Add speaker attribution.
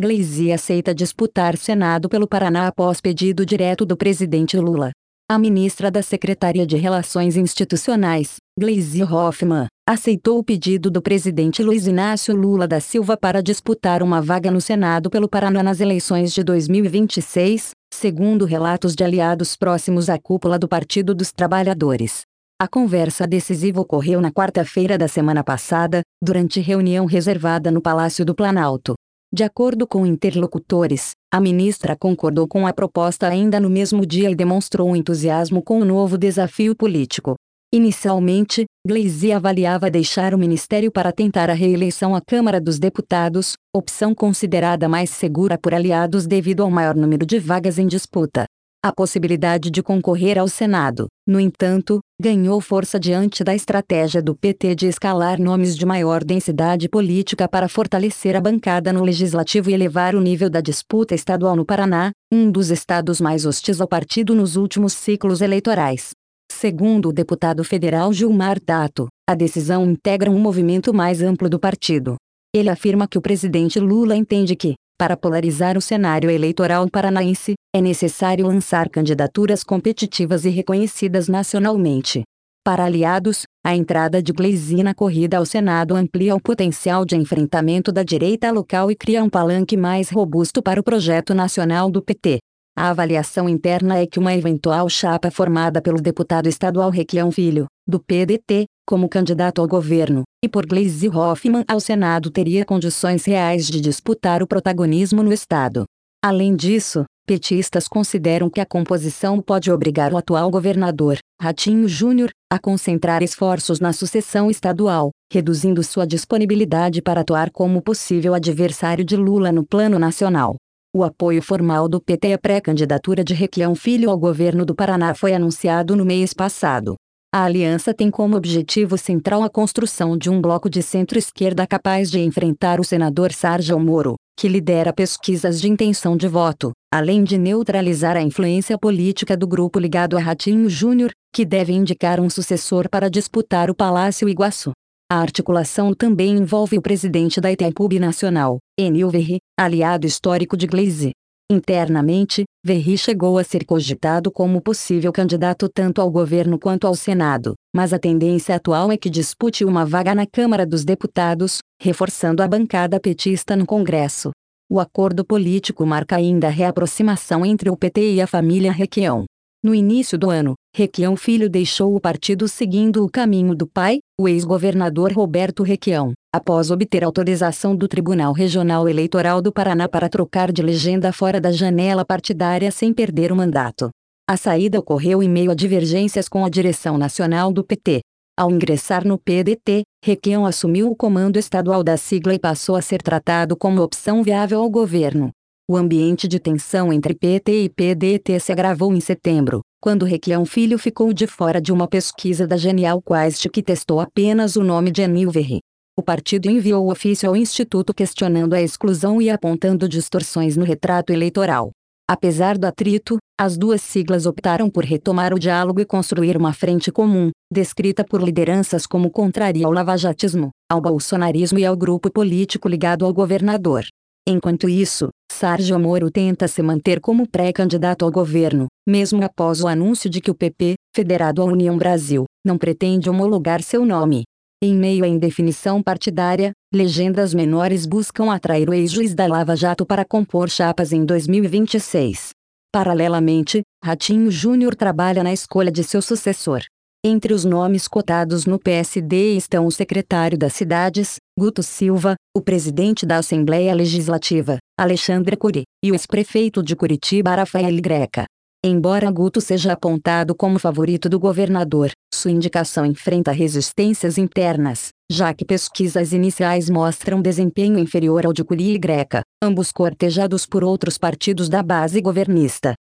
Speaker 1: Gleisi aceita disputar Senado pelo Paraná após pedido direto do presidente Lula. A ministra da Secretaria de Relações Institucionais, Gleisi Hoffmann, aceitou o pedido do presidente Luiz Inácio Lula da Silva para disputar uma vaga no Senado pelo Paraná nas eleições de 2026, segundo relatos de aliados próximos à cúpula do Partido dos Trabalhadores. A conversa decisiva ocorreu na quarta-feira da semana passada, durante reunião reservada no Palácio do Planalto. De acordo com interlocutores, a ministra concordou com a proposta ainda no mesmo dia e demonstrou entusiasmo com o novo desafio político. Inicialmente, Gleisi avaliava deixar o ministério para tentar a reeleição à Câmara dos Deputados, opção considerada mais segura por aliados devido ao maior número de vagas em disputa. A possibilidade de concorrer ao Senado, no entanto, ganhou força diante da estratégia do PT de escalar nomes de maior densidade política para fortalecer a bancada no Legislativo e elevar o nível da disputa estadual no Paraná, um dos estados mais hostis ao partido nos últimos ciclos eleitorais. Segundo o deputado federal Gilmar Tato, a decisão integra um movimento mais amplo do partido. Ele afirma que o presidente Lula entende que, para polarizar o cenário eleitoral paranaense, é necessário lançar candidaturas competitivas e reconhecidas nacionalmente. Para aliados, a entrada de Gleisi na corrida ao Senado amplia o potencial de enfrentamento da direita local e cria um palanque mais robusto para o projeto nacional do PT. A avaliação interna é que uma eventual chapa formada pelo deputado estadual Requião Filho, do PDT, como candidato ao governo, e por Gleisi Hoffmann ao Senado teria condições reais de disputar o protagonismo no estado. Além disso, petistas consideram que a composição pode obrigar o atual governador, Ratinho Júnior, a concentrar esforços na sucessão estadual, reduzindo sua disponibilidade para atuar como possível adversário de Lula no plano nacional. O apoio formal do PT à pré-candidatura de Requião Filho ao governo do Paraná foi anunciado no mês passado. A aliança tem como objetivo central a construção de um bloco de centro-esquerda capaz de enfrentar o senador Sérgio Moro, que lidera pesquisas de intenção de voto, além de neutralizar a influência política do grupo ligado a Ratinho Júnior, que deve indicar um sucessor para disputar o Palácio Iguaçu. A articulação também envolve o presidente da Itaipu Nacional, Enil Verri, aliado histórico de Gleisi. Internamente, Verri chegou a ser cogitado como possível candidato tanto ao governo quanto ao Senado, mas a tendência atual é que dispute uma vaga na Câmara dos Deputados, reforçando a bancada petista no Congresso. O acordo político marca ainda a reaproximação entre o PT e a família Requião. No início do ano, Requião Filho deixou o partido seguindo o caminho do pai, o ex-governador Roberto Requião, após obter autorização do Tribunal Regional Eleitoral do Paraná para trocar de legenda fora da janela partidária sem perder o mandato. A saída ocorreu em meio a divergências com a direção nacional do PT. Ao ingressar no PDT, Requião assumiu o comando estadual da sigla e passou a ser tratado como opção viável ao governo. O ambiente de tensão entre PT e PDT se agravou em setembro, quando Requião Filho ficou de fora de uma pesquisa da Genial Quest que testou apenas o nome de Enil Verri. O partido enviou ofício ao Instituto questionando a exclusão e apontando distorções no retrato eleitoral. Apesar do atrito, as duas siglas optaram por retomar o diálogo e construir uma frente comum, descrita por lideranças como contrária ao lavajatismo, ao bolsonarismo e ao grupo político ligado ao governador. Enquanto isso, Sérgio Moro tenta se manter como pré-candidato ao governo, mesmo após o anúncio de que o PP, federado à União Brasil, não pretende homologar seu nome. Em meio à indefinição partidária, legendas menores buscam atrair o ex-juiz da Lava Jato para compor chapas em 2026. Paralelamente, Ratinho Júnior trabalha na escolha de seu sucessor. Entre os nomes cotados no PSD estão o secretário das Cidades, Guto Silva, o presidente da Assembleia Legislativa, Alexandre Cury, e o ex-prefeito de Curitiba Rafael Greca. Embora Guto seja apontado como favorito do governador, sua indicação enfrenta resistências internas, já que pesquisas iniciais mostram desempenho inferior ao de Cury e Greca, ambos cortejados por outros partidos da base governista.